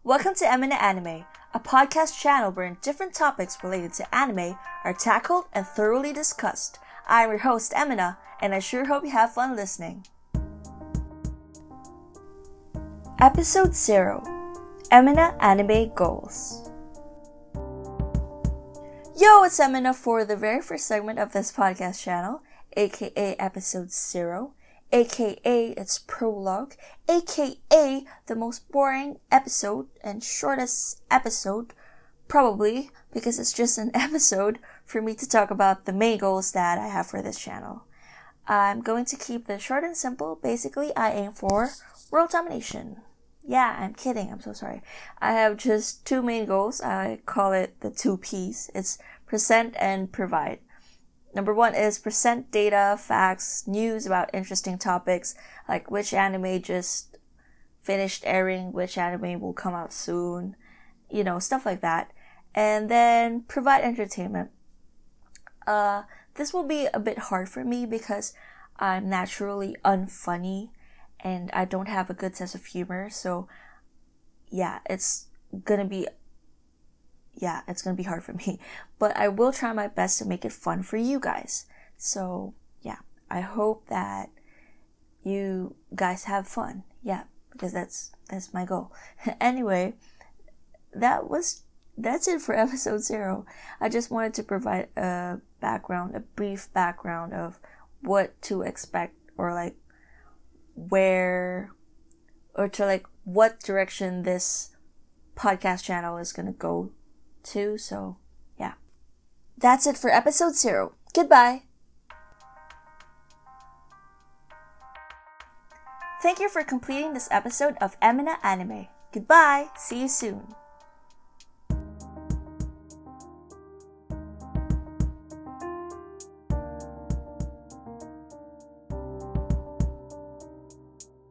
Welcome to Emina Anime, a podcast channel wherein different topics related to anime are tackled and thoroughly discussed. I'm your host, Emina, and I sure hope you have fun listening. Episode 0, Emina Anime Goals. Yo, it's Emina for the very first segment of this podcast channel, aka Episode 0. AKA its prologue, AKA the most boring episode and shortest episode, probably because it's just an episode for me to talk about the main goals that I have for this channel. I'm going to keep this short and simple. Basically, I aim for world domination. Yeah, I'm kidding. I'm so sorry. I have just two main goals. I call it the 2 P's. It's present and provide. Number 1 is present data, facts, news about interesting topics, like which anime just finished airing, which anime will come out soon, stuff like that. And then provide entertainment. This will be a bit hard for me because I'm naturally unfunny and I don't have a good sense of humor. So yeah, it's gonna be hard for me, but I will try my best to make it fun for you guys. So yeah, I hope that you guys have fun. Yeah, because that's my goal. Anyway, that's it for episode 0. I just wanted to provide a brief background of what to expect, or what direction this podcast channel is gonna go to. So yeah, that's it for episode 0. Goodbye. Thank you for completing this episode of Emina Anime. Goodbye. See you soon.